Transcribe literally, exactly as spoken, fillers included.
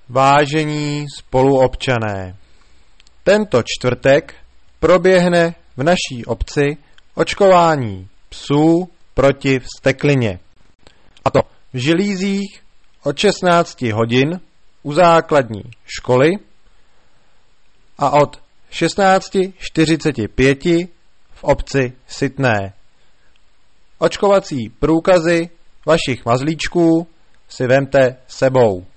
Vážení spoluobčané, tento čtvrtek proběhne v naší obci očkování psů proti vzteklině. A to v Žilízích od šestnácti hodin u základní školy a od šestnáct čtyřicet pět v obci Sytné. Očkovací průkazy vašich mazlíčků si vemte sebou.